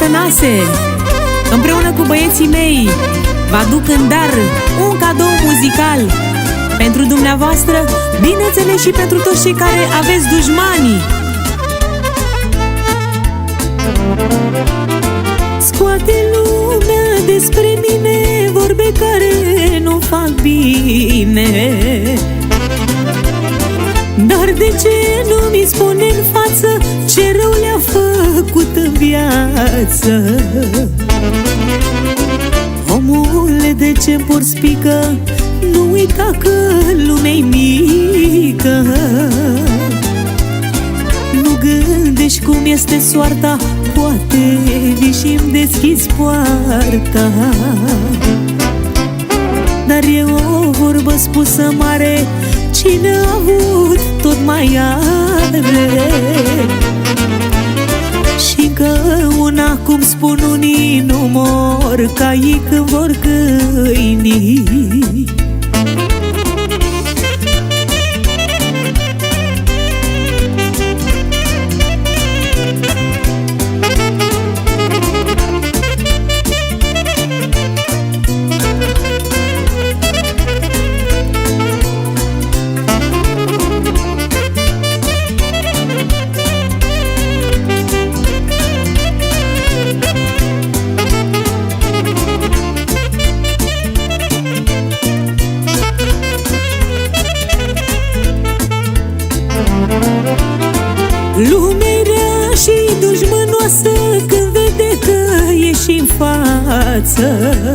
Tănase, împreună cu băieții mei, vă aduc în dar un cadou muzical pentru dumneavoastră, bineînțeles și pentru toți cei care aveți dușmanii. Scoate lumea despre mine vorbe care nu fac bine, dar de ce nu mi spune în față ce rău le-a făcut în viață? Omule, de ce-mi porți pică? Nu uita că lumea-i mică. Nu gândești cum este soarta, poate vii și-mi deschizi poarta. Dar e o vorbă spusă mare, cine a avut tot mai are. Și încă una, cum spun unii, nu mor caii când vor câinii. Lumea-i rea și dușmănoasă când vede că ești în față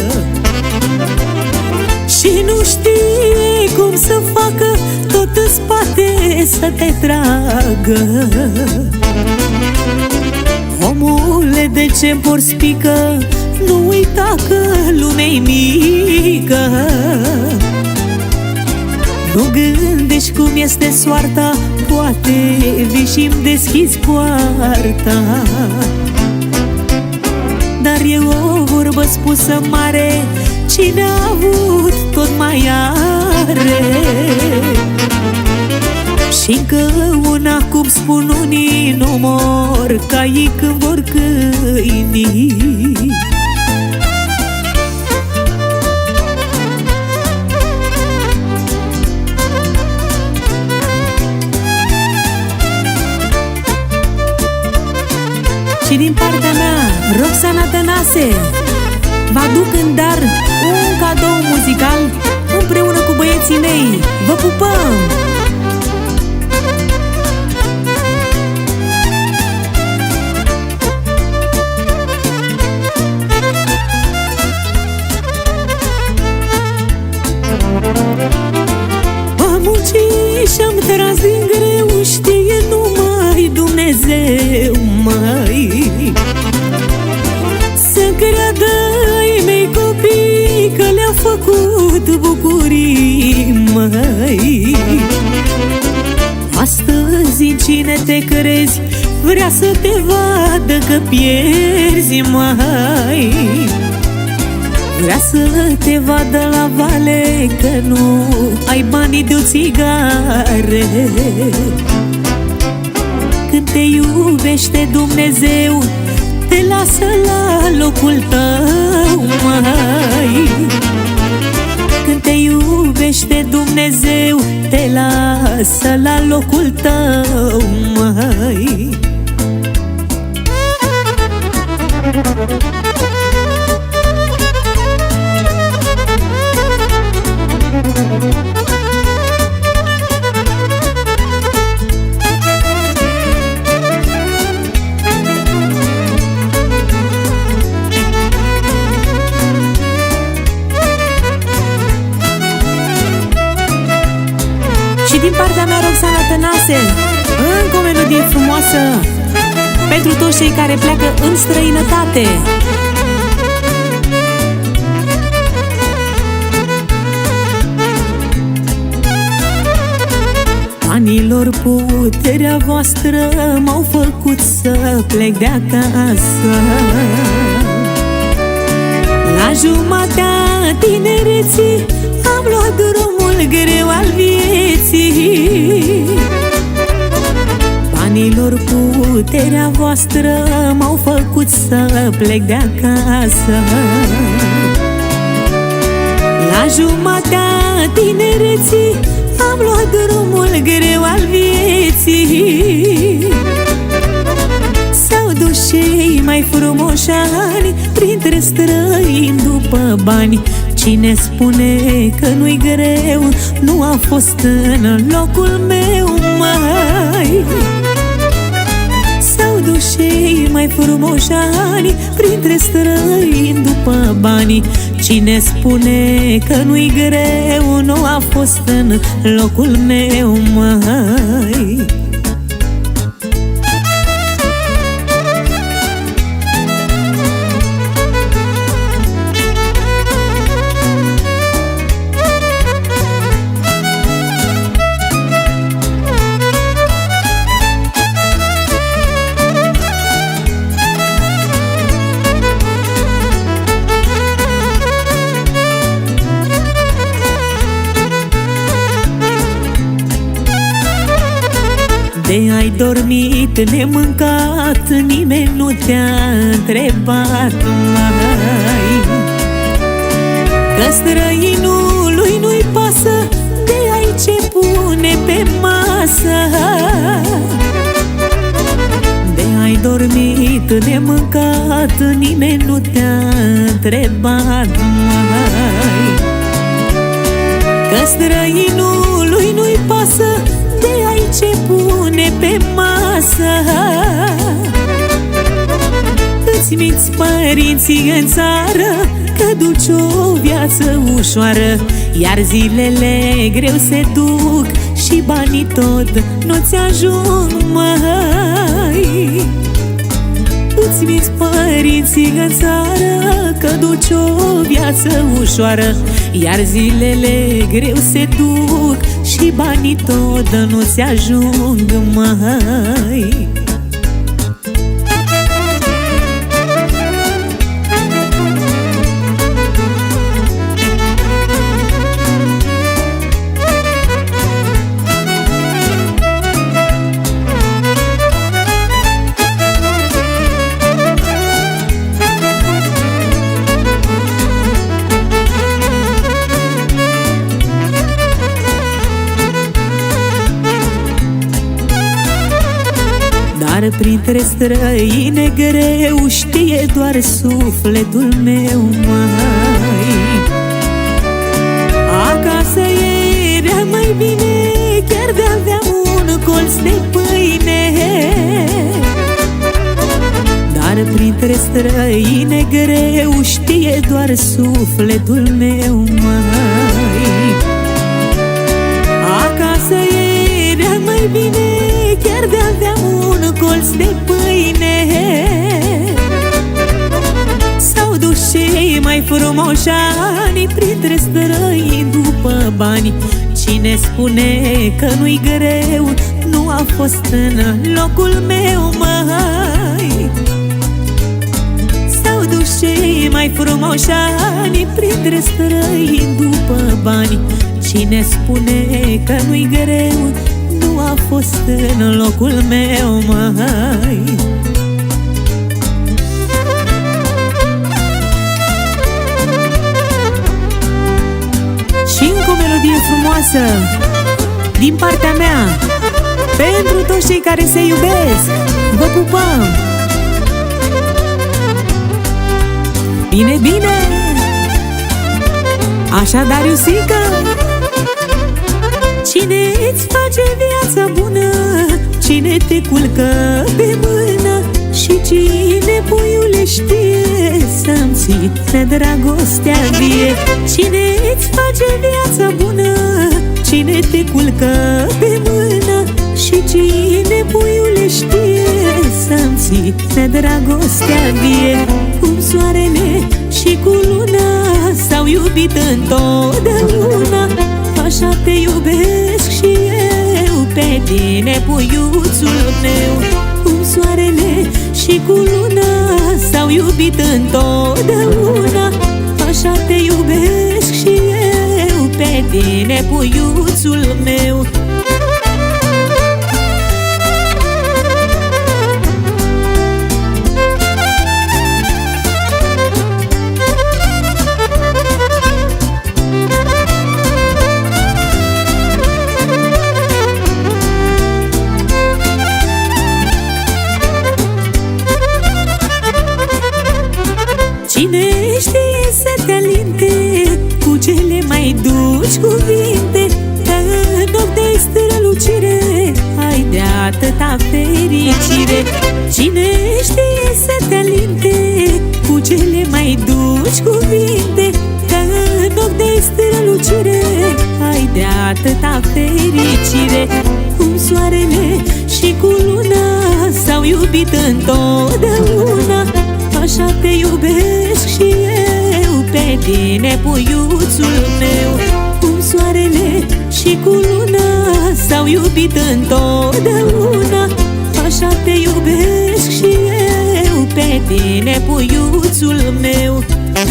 și nu știe cum să facă, tot în spate să te tragă. Omule, de ce-mi porți pică? Nu uita că lumea-i mică. Nu gândești cum este soarta, poate vii și-mi deschizi poarta. Dar e o vorbă spusă mare, cine a avut tot mai are. Și încă una, cum spun unii, nu mor caii când vor câinii. Și din partea mea, Roxana Tănase, vă aduc în dar un cadou muzical împreună cu băieții mei. Vă pupăm! Am muncit și-am tras din greu, știe numai Dumnezeu, măi. Să creadă ai mei copii că le-a făcut bucurii, măi. Astăzi în cine te crezi vrea să te vadă că pierzi, măi. Vrea să te vadă la vale că nu ai banii de o țigare. Când te iubește Dumnezeu, te lasă la locul tău, măi. Când te iubește Dumnezeu, te lasă la locul tău, măi. Și din partea mea, Roxana Tănase, încă o melodie frumoasă pentru toți cei care pleacă în străinătate. Banilor, puterea voastră m-au făcut să plec de acasă. La jumatea tinereții am luat drumul greu al vieții. banilor, puterea voastră m-au făcut să plec de acasă. La jumatea tinereții am luat drumul greu al vieții. S-au dus cei mai frumoși ani printre străini după bani. Cine spune că nu-i greu nu a fost în locul meu, mai. S-au dus cei mai frumoși ani printre străini după bani. Cine spune că nu-i greu nu a fost în locul meu, mai. De ai dormit nemâncat, nimeni nu te-a întrebat, mai. Că străinului nu-i pasă de ai ce pune pe masă. De ai dormit nemâncat, nimeni nu te-a întrebat, mai. Că străinului nu-i pasă de ai ce pune pe masă. Îți minți părinții în țară că duci o viață ușoară, iar zilele greu se duc și banii tot nu-ți ajung, mai. Îți minți părinții în țară că duci o viață ușoară, iar zilele greu se duc și banii tot nu-ți ajung, mai. Dar printre străine greu știe doar sufletul meu, mai. Acasă era mai bine, chiar de-aveam un colț de pâine. Dar printre străine greu știe doar sufletul meu, mai. Acasă era mai bine, chiar de-aveam un colț de pâine. S-au dus cei mai frumoși ani printre străini după bani. Cine spune că nu-i greu nu a fost în locul meu, mai. S-au dus cei mai frumoși ani printre străini după bani. Cine spune că nu-i greu nu a fost în locul meu, mai. Și încă o melodie frumoasă din partea mea pentru toți cei care se iubesc. Vă pupăm! Bine, bine! Așadar, Iusică, cine îți face viața bună, cine te culcă pe mână și cine, puiule, știe să-mi ține dragostea vie. Cine îți face viața bună, cine te culcă pe mână și cine, puiule, știe să-mi ține dragostea vie. Cum soarele și cu luna s-au iubit întotdeauna, așa te iubesc și eu pe tine, puiuțul meu. Cum soarele și cu luna s-au iubit întotdeauna, așa te iubesc și eu pe tine, puiuțul meu. mai duci cuvinte, că în ochi de strălucire ai de atâta fericire. Cine știe să te alinte cu cele mai duci cuvinte, că în ochi de strălucire ai de atâta fericire. Cum soarele și cu luna s-au iubit întotdeauna, așa te iubesc și eu pe tine, puiuțul meu. Cum soarele și cu luna s-au iubit întotdeauna, așa te iubesc și eu pe tine, puiuțul meu.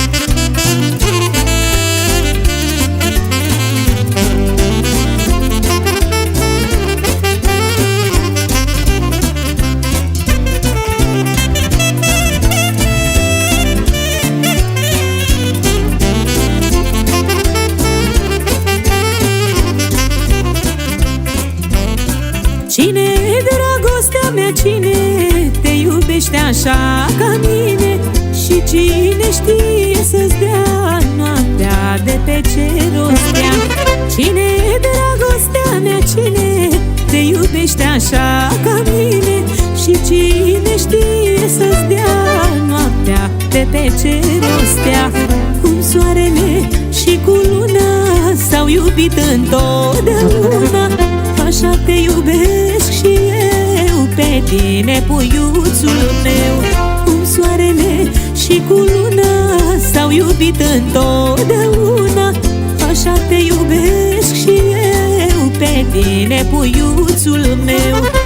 Cine e dragostea mea, cine te iubește așa ca mine? Și cine știe să-ți dea noaptea de pe cer o stea? Cine e dragostea mea, cine te iubește așa ca mine? Și cine știe să-ți dea noaptea de pe cer o stea? Cum soarele și cu luna s-au iubit întotdeauna, așa te iubesc și eu pe tine, puiuțul meu. Cum soarele și cu luna s-au iubit întotdeauna, așa te iubesc și eu pe tine, puiuțul meu.